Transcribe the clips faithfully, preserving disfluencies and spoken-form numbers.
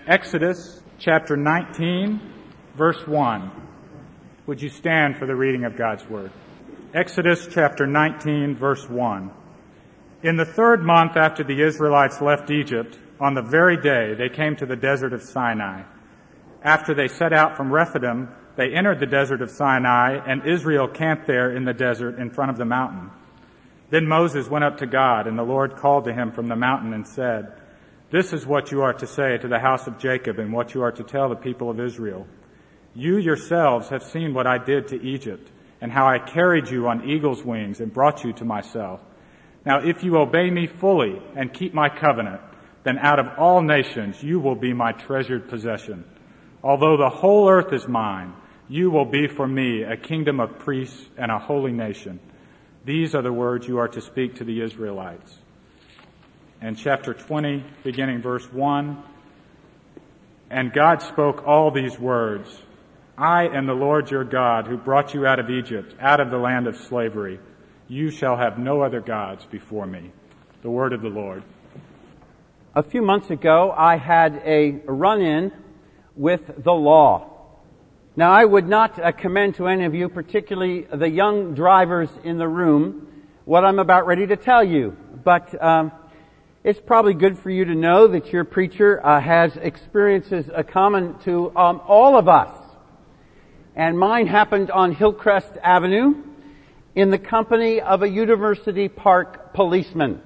Exodus chapter nineteen, verse one. Would you stand for the reading of God's Word? Exodus chapter nineteen, verse one. In the third month after the Israelites left Egypt, on the very day they came to the desert of Sinai. After they set out from Rephidim, they entered the desert of Sinai, and Israel camped there in the desert in front of the mountain. Then Moses went up to God, and the Lord called to him from the mountain and said, "This is what you are to say to the house of Jacob and what you are to tell the people of Israel. You yourselves have seen what I did to Egypt, and how I carried you on eagle's wings and brought you to myself. Now if you obey me fully and keep my covenant, then out of all nations you will be my treasured possession. Although the whole earth is mine, you will be for me a kingdom of priests and a holy nation. These are the words you are to speak to the Israelites." And chapter twenty, beginning verse one, "And God spoke all these words, I am the Lord your God who brought you out of Egypt, out of the land of slavery. You shall have no other gods before me." The word of the Lord. A few months ago, I had a run-in with the law. Now, I would not uh, commend to any of you, particularly the young drivers in the room, what I'm about ready to tell you. But um, it's probably good for you to know that your preacher uh, has experiences uh, common to um, all of us. And mine happened on Hillcrest Avenue in the company of a University Park policeman.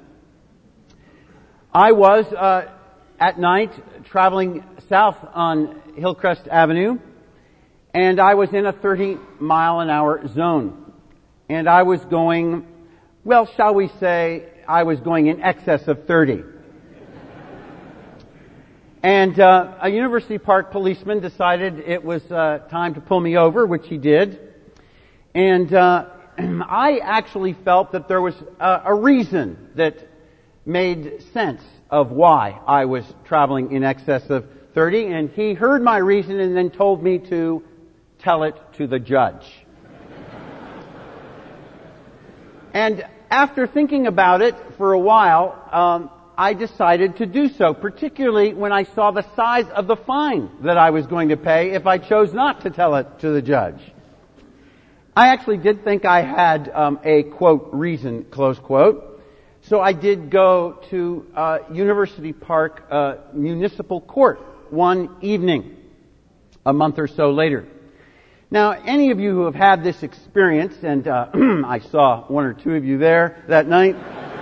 I was, uh, at night, traveling south on Hillcrest Avenue, and I was in a thirty mile an hour zone. And I was going, well, shall we say, I was going in excess of thirty. And uh, a University Park policeman decided it was uh, time to pull me over, which he did. And uh, I actually felt that there was uh, a reason that made sense of why I was traveling in excess of thirty, and he heard my reason and then told me to tell it to the judge. And after thinking about it for a while, um, I decided to do so, particularly when I saw the size of the fine that I was going to pay if I chose not to tell it to the judge. I actually did think I had um, a, quote, reason, close quote. So I did go to uh, University Park uh, Municipal Court one evening, a month or so later. Now, any of you who have had this experience, and uh, I saw one or two of you there that night,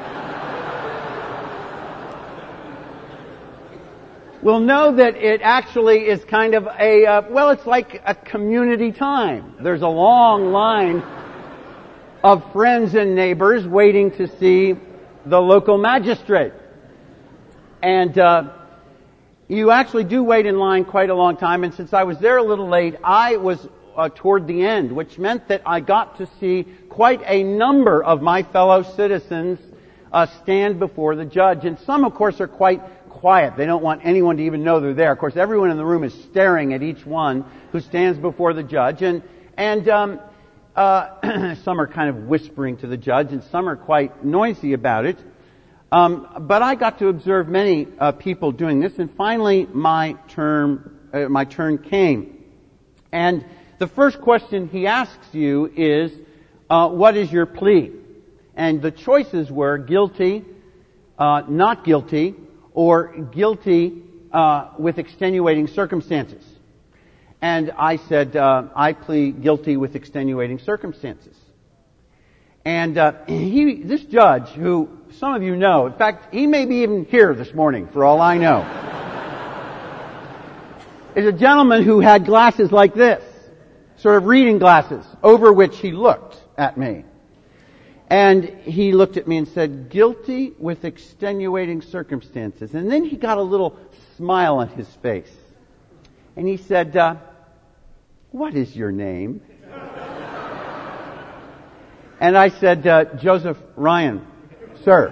will know that it actually is kind of a, uh, well, it's like a community time. There's a long line of friends and neighbors waiting to see the local magistrate. And uh, you actually do wait in line quite a long time, and since I was there a little late, I was uh, toward the end, which meant that I got to see quite a number of my fellow citizens uh, stand before the judge. And some, of course, are quite quiet. They don't want anyone to even know they're there. Of course, everyone in the room is staring at each one who stands before the judge, and and um, uh, some are kind of whispering to the judge, and some are quite noisy about it. Um, but I got to observe many uh, people doing this, and finally my term, uh, my turn came. And the first question he asks you is, uh, "What is your plea?" And the choices were guilty, uh, not guilty, or guilty uh, with extenuating circumstances. And I said, uh, I plead guilty with extenuating circumstances. And uh, he, this judge, who some of you know, in fact, he may be even here this morning, for all I know, is a gentleman who had glasses like this, sort of reading glasses, over which he looked at me. And he looked at me and said, "Guilty with extenuating circumstances." And then he got a little smile on his face. And he said, uh, "What is your name?" And I said, uh, "Joseph Ryan, sir."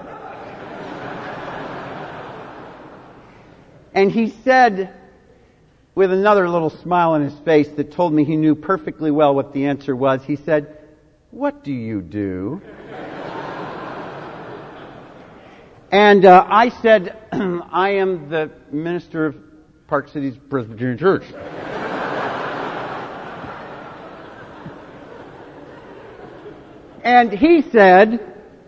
And he said, with another little smile on his face that told me he knew perfectly well what the answer was, he said, "What do you do?" And uh, I said, "I am the minister of Park City's Presbyterian Church. And he said,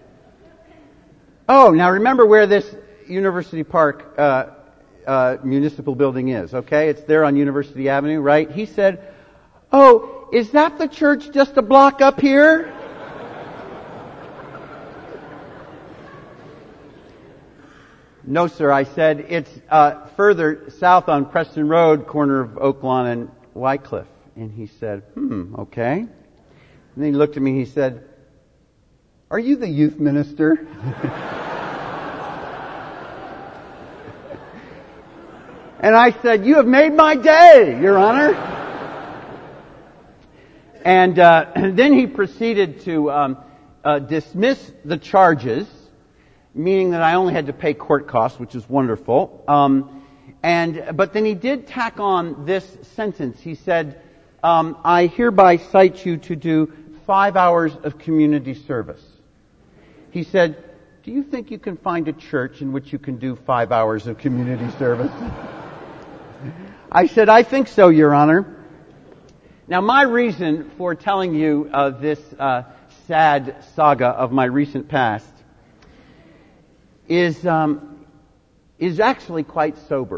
oh, now remember where this University Park uh, uh, municipal building is, okay? It's there on University Avenue, right? He said, oh, is that the church just a block up here? No, sir, I said, it's uh, further south on Preston Road, corner of Oaklawn and Wycliffe. And he said, hmm, okay. And then he looked at me, he said, are you the youth minister? And I said, you have made my day, Your Honor. And uh, then he proceeded to um, uh, dismiss the charges, meaning that I only had to pay court costs, which is wonderful. Um, and but then he did tack on this sentence. He said, um, I hereby cite you to do five hours of community service. He said, do you think you can find a church in which you can do five hours of community service? I said, I think so, Your Honor. Now, my reason for telling you uh, this uh, sad saga of my recent past is um, is actually quite sober.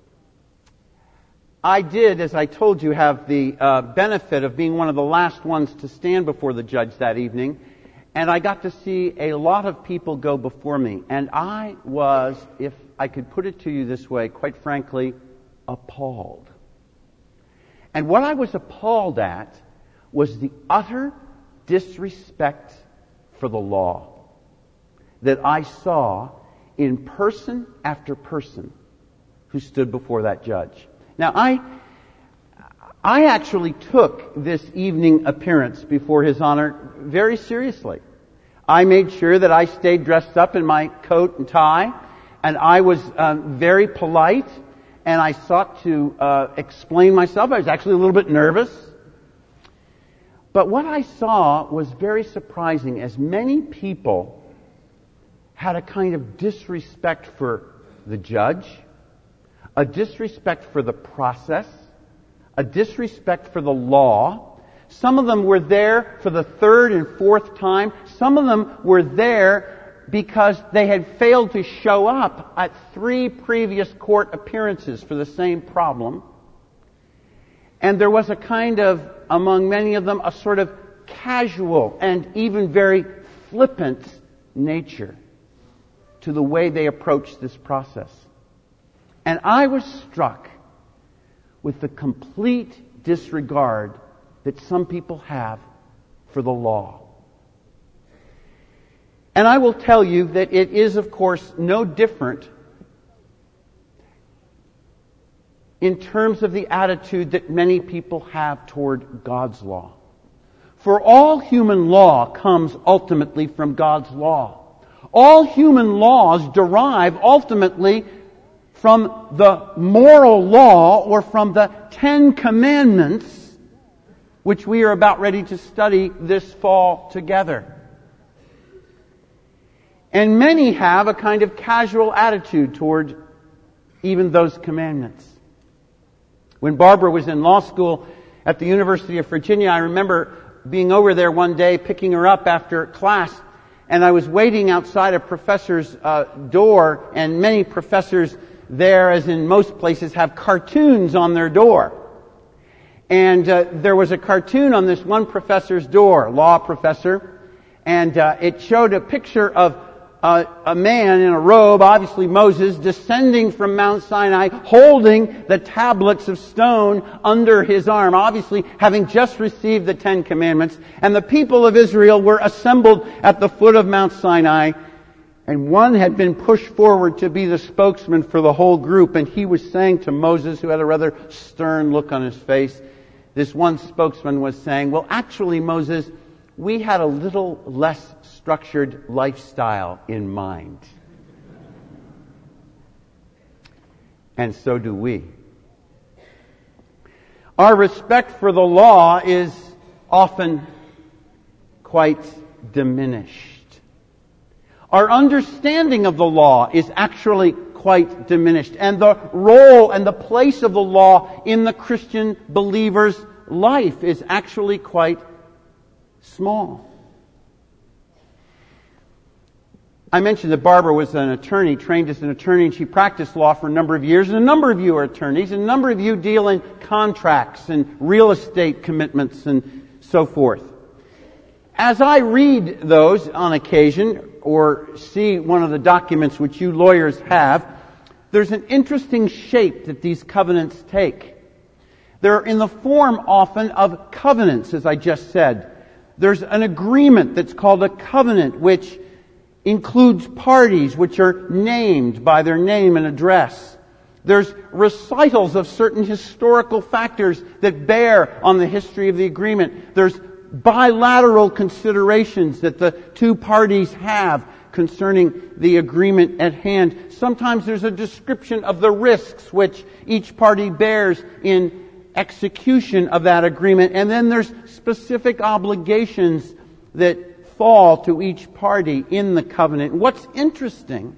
I did, as I told you, have the uh, benefit of being one of the last ones to stand before the judge that evening, and I got to see a lot of people go before me, and I was, if I could put it to you this way, quite frankly, appalled. And what I was appalled at was the utter disrespect for the law that I saw in person after person who stood before that judge. Now, I I actually took this evening appearance before His Honor very seriously. I made sure that I stayed dressed up in my coat and tie, and I was um, very polite, and I sought to uh, explain myself. I was actually a little bit nervous. But what I saw was very surprising, as many people had a kind of disrespect for the judge, a disrespect for the process, a disrespect for the law. Some of them were there for the third and fourth time. Some of them were there because they had failed to show up at three previous court appearances for the same problem. And there was a kind of, among many of them, a sort of casual and even very flippant nature to the way they approached this process. And I was struck with the complete disregard that some people have for the law. And I will tell you that it is, of course, no different in terms of the attitude that many people have toward God's law. For all human law comes ultimately from God's law. All human laws derive ultimately from the moral law or from the Ten Commandments, which we are about ready to study this fall together. And many have a kind of casual attitude toward even those commandments. When Barbara was in law school at the University of Virginia, I remember being over there one day, picking her up after class, and I was waiting outside a professor's uh, door, and many professors there, as in most places, have cartoons on their door. And uh, there was a cartoon on this one professor's door, law professor, and uh, it showed a picture of uh, a man in a robe, obviously Moses, descending from Mount Sinai, holding the tablets of stone under his arm, obviously having just received the Ten Commandments. And the people of Israel were assembled at the foot of Mount Sinai, and one had been pushed forward to be the spokesman for the whole group, and he was saying to Moses, who had a rather stern look on his face, this one spokesman was saying, well, actually, Moses, we had a little less structured lifestyle in mind. And so do we. Our respect for the law is often quite diminished. Our understanding of the law is actually quite diminished. And the role and the place of the law in the Christian believer's life is actually quite small. I mentioned that Barbara was an attorney, trained as an attorney, and she practiced law for a number of years. And a number of you are attorneys, and a number of you deal in contracts and real estate commitments and so forth. As I read those on occasion, or see one of the documents which you lawyers have, there's an interesting shape that these covenants take. They're in the form often of covenants, as I just said. There's an agreement that's called a covenant, which includes parties which are named by their name and address. There's recitals of certain historical factors that bear on the history of the agreement. There's bilateral considerations that the two parties have concerning the agreement at hand. Sometimes there's a description of the risks which each party bears in execution of that agreement. And then there's specific obligations that fall to each party in the covenant. What's interesting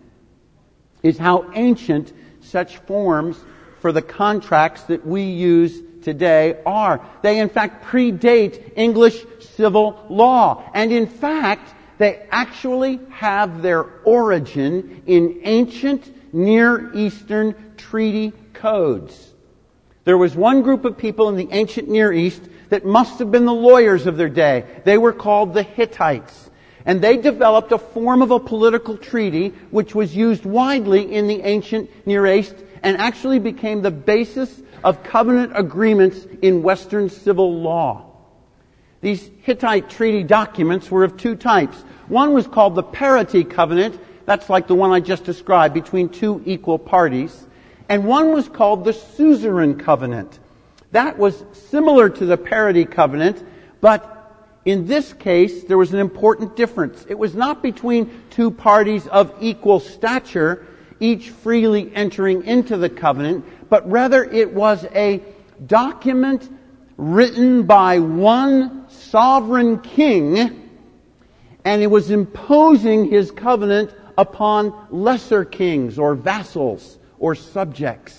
is how ancient such forms for the contracts that we use today are. They in fact predate English civil law. And in fact, they actually have their origin in ancient Near Eastern treaty codes. There was one group of people in the ancient Near East that must have been the lawyers of their day. They were called the Hittites. And they developed a form of a political treaty which was used widely in the ancient Near East and actually became the basis of covenant agreements in Western civil law. These Hittite treaty documents were of two types. One was called the parity covenant. That's like the one I just described, between two equal parties. And one was called the suzerain covenant. That was similar to the parity covenant, but in this case, there was an important difference. It was not between two parties of equal stature, each freely entering into the covenant, but rather it was a document written by one sovereign king, and it was imposing his covenant upon lesser kings or vassals or subjects.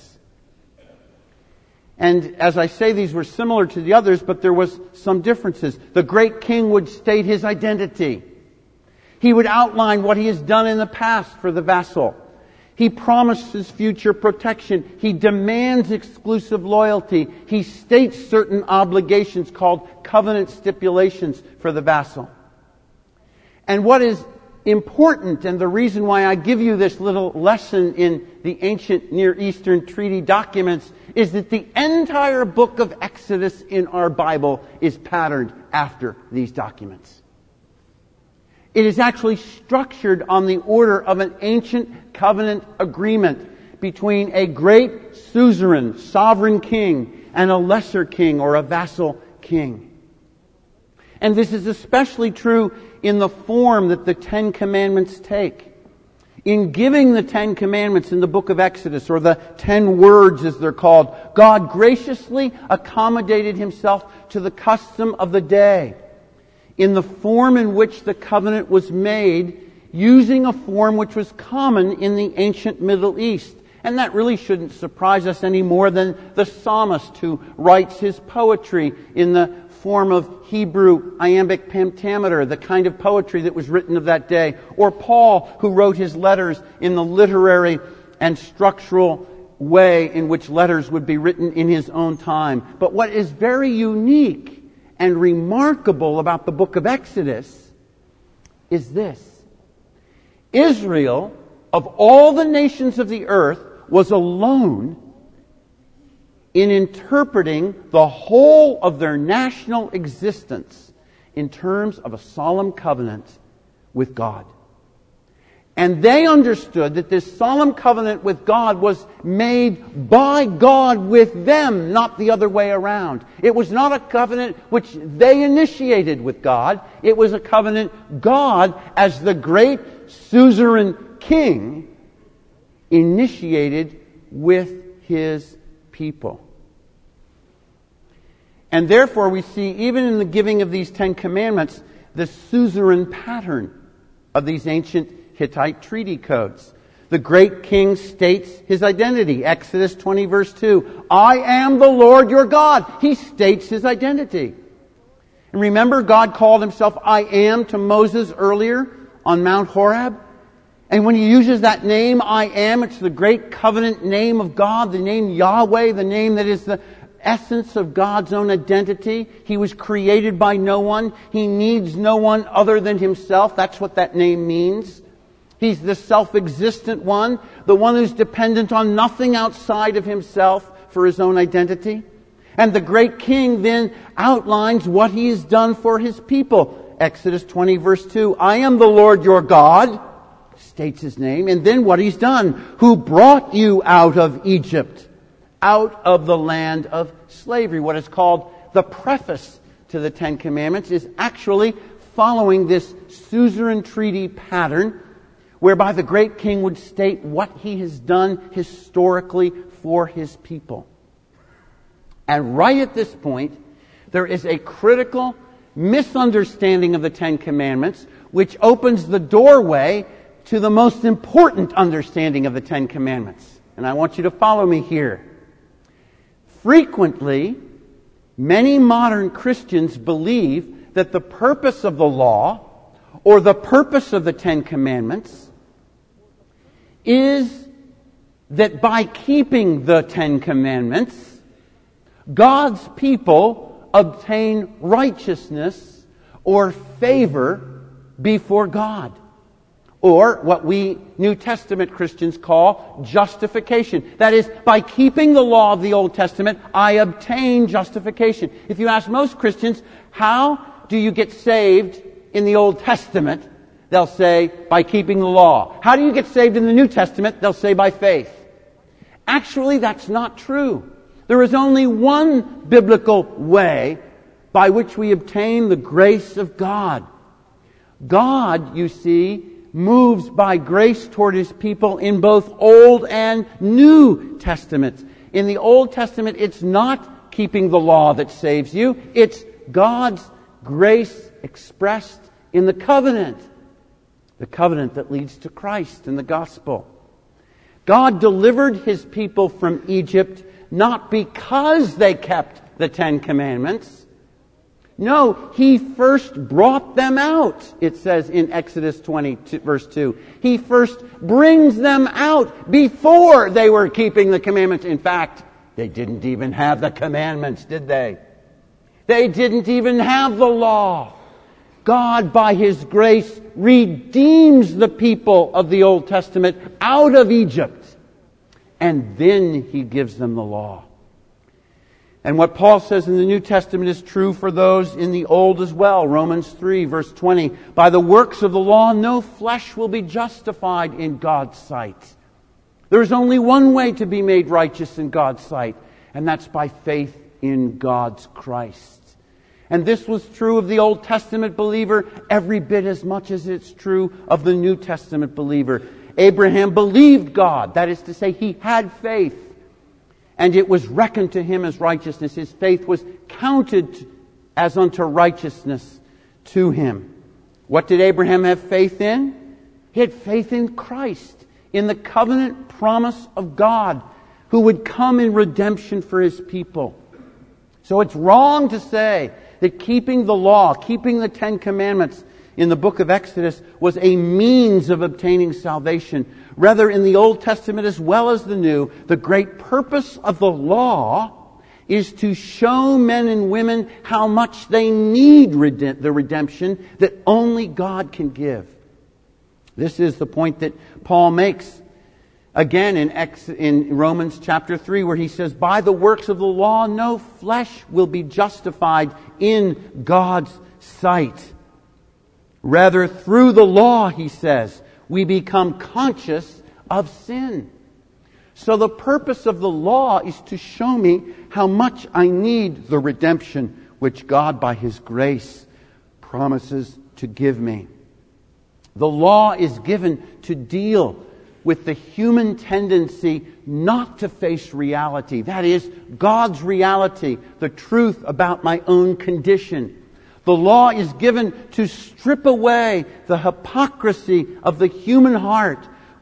And as I say, these were similar to the others, but there was some differences. The great king would state his identity. He would outline what he has done in the past for the vassal. He promises future protection. He demands exclusive loyalty. He states certain obligations called covenant stipulations for the vassal. And what is important, and the reason why I give you this little lesson in the ancient Near Eastern treaty documents, is that the entire book of Exodus in our Bible is patterned after these documents. It is actually structured on the order of an ancient covenant agreement between a great suzerain, sovereign king, and a lesser king or a vassal king. And this is especially true in the form that the Ten Commandments take. In giving the Ten Commandments in the book of Exodus, or the Ten Words as they're called, God graciously accommodated Himself to the custom of the day in the form in which the covenant was made, using a form which was common in the ancient Middle East. And that really shouldn't surprise us any more than the psalmist who writes his poetry in the form of Hebrew iambic pentameter, the kind of poetry that was written of that day. Or Paul, who wrote his letters in the literary and structural way in which letters would be written in his own time. But what is very unique and remarkable about the book of Exodus is this. Israel, of all the nations of the earth, was alone in interpreting the whole of their national existence in terms of a solemn covenant with God. And they understood that this solemn covenant with God was made by God with them, not the other way around. It was not a covenant which they initiated with God. It was a covenant God, as the great suzerain king, initiated with His people. And therefore we see, even in the giving of these Ten Commandments, the suzerain pattern of these ancient Hittite treaty codes. The great king states his identity. Exodus twenty verse two. I am the Lord your God. He states his identity. And remember, God called himself I am to Moses earlier on Mount Horeb. And when he uses that name, I am, it's the great covenant name of God, the name Yahweh, the name that is the essence of God's own identity. He was created by no one. He needs no one other than himself. That's what that name means. He's the self-existent one, the one who's dependent on nothing outside of himself for his own identity. And the great king then outlines what he has done for his people. Exodus twenty verse two, I am the Lord your God, states his name, and then what he's done, who brought you out of Egypt, out of the land of slavery. What is called the preface to the Ten Commandments is actually following this suzerain treaty pattern, whereby the great king would state what he has done historically for his people. And right at this point, there is a critical misunderstanding of the Ten Commandments, which opens the doorway to the most important understanding of the Ten Commandments. And I want you to follow me here. Frequently, many modern Christians believe that the purpose of the law, or the purpose of the Ten Commandments, is that by keeping the Ten Commandments, God's people obtain righteousness or favor before God. Or what we New Testament Christians call justification. That is, by keeping the law of the Old Testament, I obtain justification. If you ask most Christians, how do you get saved in the Old Testament? They'll say, by keeping the law. How do you get saved in the New Testament? They'll say, by faith. Actually, that's not true. There is only one biblical way by which we obtain the grace of God. God, you see, moves by grace toward His people in both Old and New Testaments. In the Old Testament, it's not keeping the law that saves you. It's God's grace expressed in the covenant. The covenant that leads to Christ and the gospel. God delivered His people from Egypt not because they kept the Ten Commandments. No, He first brought them out, it says in Exodus twenty, verse two. He first brings them out before they were keeping the commandments. In fact, they didn't even have the commandments, did they? They didn't even have the law. God, by His grace, redeems the people of the Old Testament out of Egypt. And then He gives them the law. And what Paul says in the New Testament is true for those in the Old as well. Romans three, verse twenty. By the works of the law, no flesh will be justified in God's sight. There is only one way to be made righteous in God's sight, and that's by faith in God's Christ. And this was true of the Old Testament believer every bit as much as it's true of the New Testament believer. Abraham believed God. That is to say, he had faith. And it was reckoned to him as righteousness. His faith was counted as unto righteousness to him. What did Abraham have faith in? He had faith in Christ, in the covenant promise of God, who would come in redemption for His people. So it's wrong to say that keeping the law, keeping the Ten Commandments in the book of Exodus was a means of obtaining salvation. Rather, in the Old Testament as well as the New, the great purpose of the law is to show men and women how much they need rede- the redemption that only God can give. This is the point that Paul makes again in, Ex- in Romans chapter three, where he says, by the works of the law, no flesh will be justified in God's sight. Rather, through the law, he says, we become conscious of sin. So the purpose of the law is to show me how much I need the redemption which God, by His grace, promises to give me. The law is given to deal with the human tendency not to face reality. That is, God's reality, the truth about my own condition. The law is given to strip away the hypocrisy of the human heart,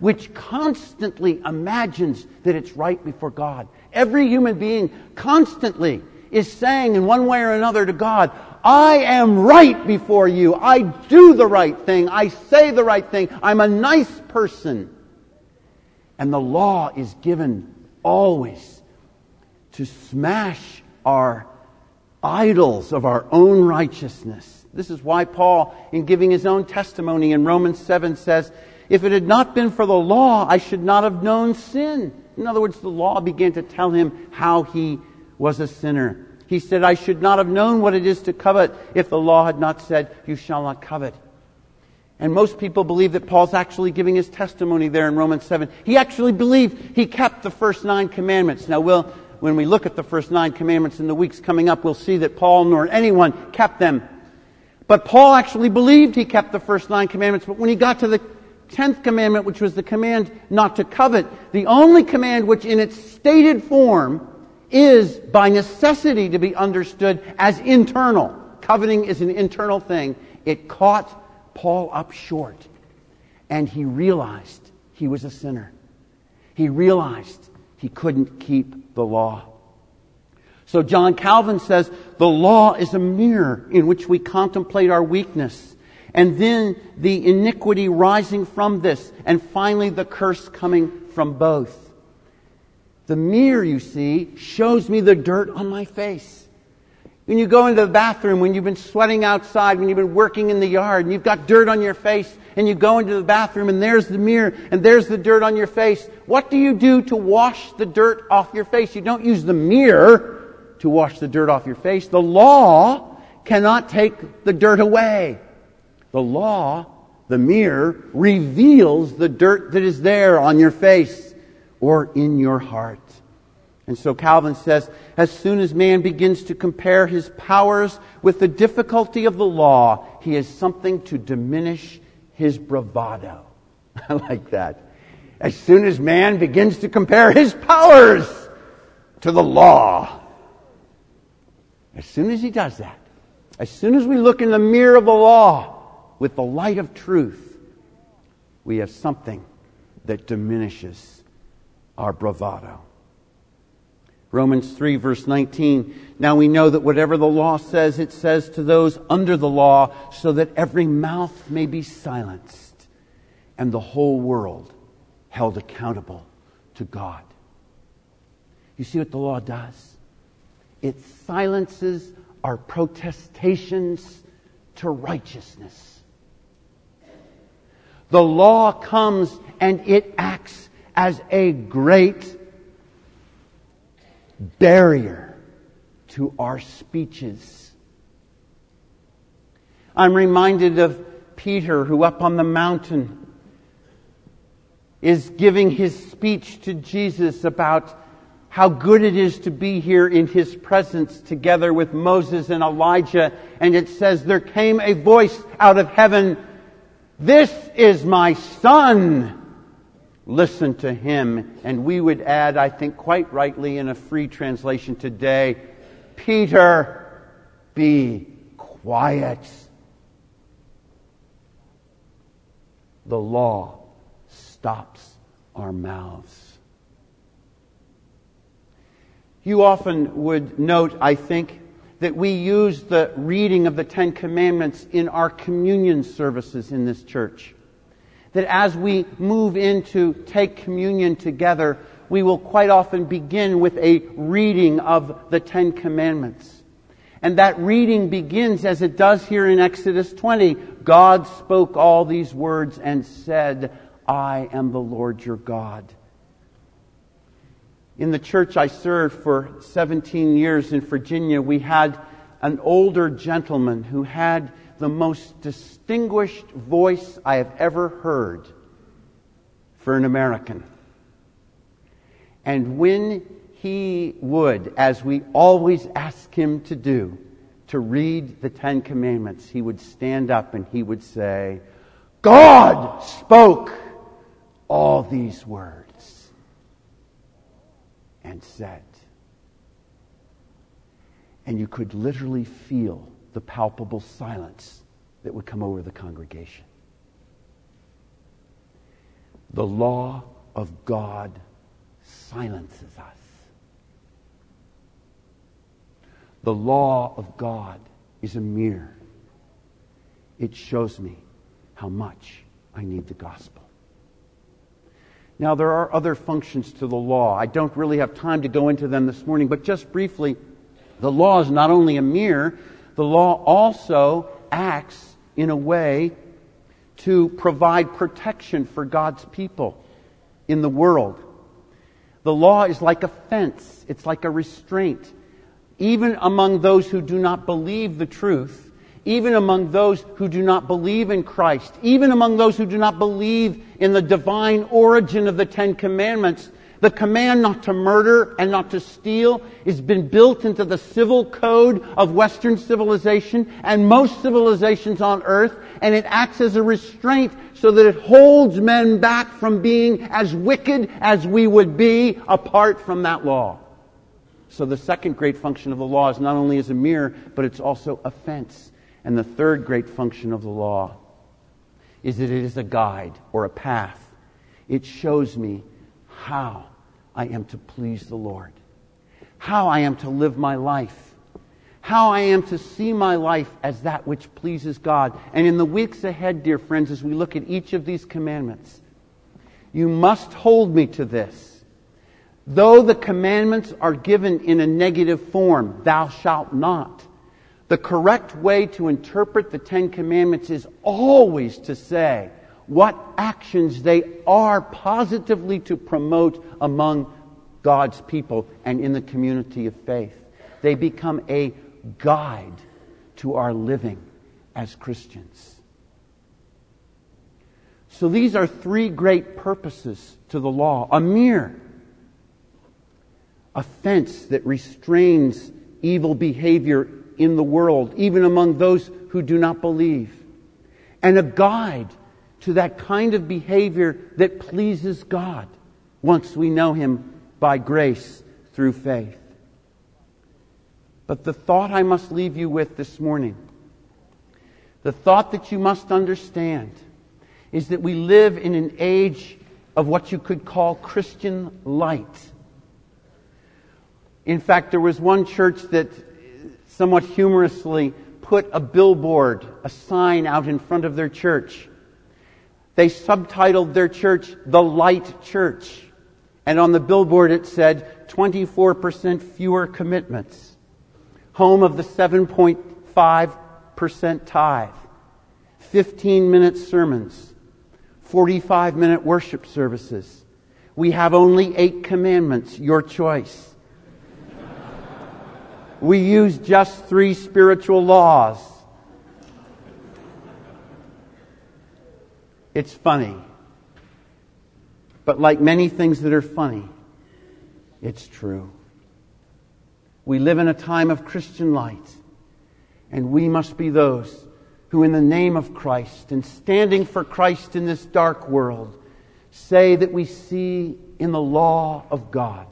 which constantly imagines that it's right before God. Every human being constantly is saying in one way or another to God, I am right before you. I do the right thing. I say the right thing. I'm a nice person. And the law is given always to smash our idols of our own righteousness. This is why Paul, in giving his own testimony in Romans seven, says, if it had not been for the law, I should not have known sin. In other words, the law began to tell him how he was a sinner. He said, I should not have known what it is to covet if the law had not said, you shall not covet. And most people believe that Paul's actually giving his testimony there in Romans seven. He actually believed he kept the first nine commandments. Now, we'll, when we look at the first nine commandments in the weeks coming up, we'll see that Paul nor anyone kept them. But Paul actually believed he kept the first nine commandments. But when he got to the tenth commandment, which was the command not to covet, the only command which in its stated form is by necessity to be understood as internal. Coveting is an internal thing. It caught Paul up short, and he realized he was a sinner. He realized he couldn't keep the law. So John Calvin says, the law is a mirror in which we contemplate our weakness, and then the iniquity rising from this, and finally the curse coming from both. The mirror, you see, shows me the dirt on my face. When you go into the bathroom, when you've been sweating outside, when you've been working in the yard, and you've got dirt on your face, and you go into the bathroom, and there's the mirror, and there's the dirt on your face. What do you do to wash the dirt off your face? You don't use the mirror to wash the dirt off your face. The law cannot take the dirt away. The law, the mirror, reveals the dirt that is there on your face or in your heart. And so Calvin says, as soon as man begins to compare his powers with the difficulty of the law, he has something to diminish his bravado. I like that. As soon as man begins to compare his powers to the law, as soon as he does that, as soon as we look in the mirror of the law with the light of truth, we have something that diminishes our bravado. Romans three verse nineteen, now we know that whatever the law says, it says to those under the law, so that every mouth may be silenced and the whole world held accountable to God. You see what the law does? It silences our protestations to righteousness. The law comes and it acts as a great barrier to our speeches. I'm reminded of Peter, who up on the mountain is giving his speech to Jesus about how good it is to be here in His presence together with Moses and Elijah. And it says, there came a voice out of heaven, this is my Son. Listen to him. And we would add, I think quite rightly in a free translation today, Peter, be quiet. The law stops our mouths. You often would note, I think, that we use the reading of the Ten Commandments in our communion services in this church. That as we move in to take communion together, we will quite often begin with a reading of the Ten Commandments. And that reading begins as it does here in Exodus twenty. God spoke all these words and said, I am the Lord your God. In the church I served for seventeen years in Virginia, we had an older gentleman who had the most distinguished voice I have ever heard for an American. And when he would, as we always ask him to do, to read the Ten Commandments, he would stand up and he would say, God spoke all these words. And said. And you could literally feel the palpable silence that would come over the congregation. The law of God silences us. The law of God is a mirror. It shows me how much I need the gospel. Now, there are other functions to the law. I don't really have time to go into them this morning, but just briefly, the law is not only a mirror, the law also acts in a way to provide protection for God's people in the world. The law is like a fence. It's like a restraint. Even among those who do not believe the truth, even among those who do not believe in Christ, even among those who do not believe in the divine origin of the Ten Commandments, the command not to murder and not to steal has been built into the civil code of Western civilization and most civilizations on earth, and it acts as a restraint so that it holds men back from being as wicked as we would be apart from that law. So the second great function of the law is not only as a mirror, but it's also a fence. And the third great function of the law is that it is a guide or a path. It shows me how I am to please the Lord, how I am to live my life, how I am to see my life as that which pleases God. And in the weeks ahead, dear friends, as we look at each of these commandments, you must hold me to this. Though the commandments are given in a negative form, thou shalt not, the correct way to interpret the Ten Commandments is always to say what actions they are positively to promote among God's people and in the community of faith. They become a guide to our living as Christians. So these are three great purposes to the law. A mirror, a fence that restrains evil behavior in the world, even among those who do not believe, and a guide to that kind of behavior that pleases God once we know Him by grace through faith. But the thought I must leave you with this morning, the thought that you must understand, is that we live in an age of what you could call Christian light. In fact, there was one church that somewhat humorously put a billboard, a sign out in front of their church. They subtitled their church, The Light Church. And on the billboard it said, twenty-four percent fewer commitments. Home of the seven point five percent tithe. fifteen minute sermons. forty-five minute worship services. We have only eight commandments, your choice. We use just three spiritual laws. It's funny. But like many things that are funny, it's true. We live in a time of Christian light, and we must be those who in the name of Christ and standing for Christ in this dark world say that we see in the law of God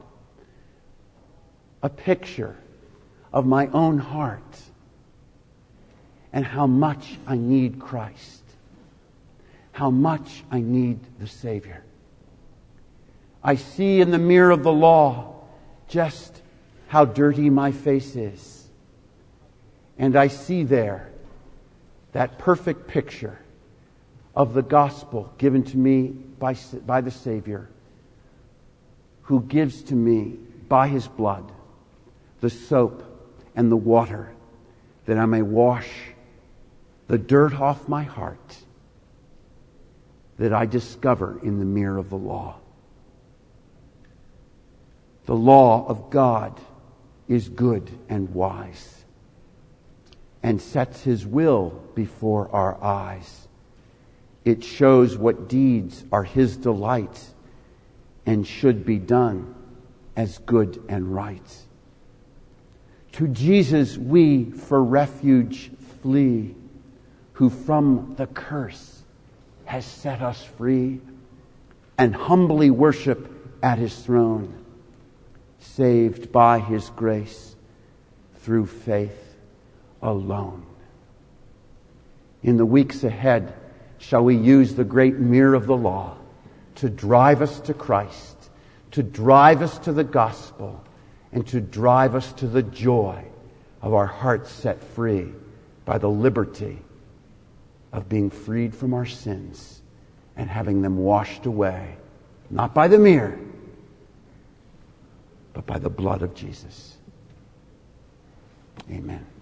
a picture of my own heart and how much I need Christ, how much I need the Savior. I see in the mirror of the law just how dirty my face is. And I see there that perfect picture of the gospel given to me by, by the Savior, who gives to me by His blood the soap and the water that I may wash the dirt off my heart that I discover in the mirror of the law. The law of God is good and wise and sets His will before our eyes. It shows what deeds are His delight and should be done as good and right. To Jesus we for refuge flee, who from the curse has set us free, and humbly worship at His throne, saved by His grace through faith alone. In the weeks ahead, shall we use the great mirror of the law to drive us to Christ, to drive us to the gospel, and to drive us to the joy of our hearts set free by the liberty of being freed from our sins and having them washed away, not by the mirror, but by the blood of Jesus. Amen.